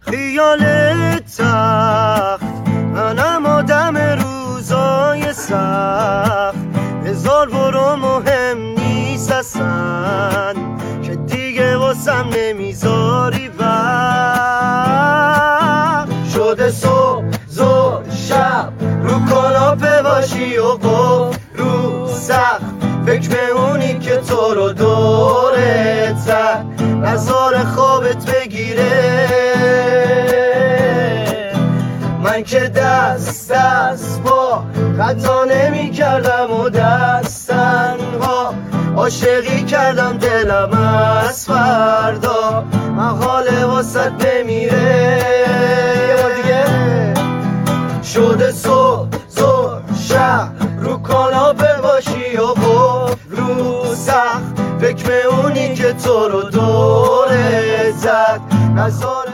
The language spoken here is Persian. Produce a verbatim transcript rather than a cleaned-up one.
خیال تخت منم آدم روزای سخت هزار برو مهم نیست اصلا که دیگه واسم نمیذاری وقت شده صبح زور شب رو کاناپه باشی و قفل رو سقف فکر به اونی که تو رو دورت زد نظار خوابت بگیره من که دست دست با خطا نمی کردم و دست تنها عاشقی کردم دلم از فردا محاله واسط نمیره شده صبح زور شب رو کاناپه باشی و قفل رو سقف فکر به اونی که تو رو دورت زد نظار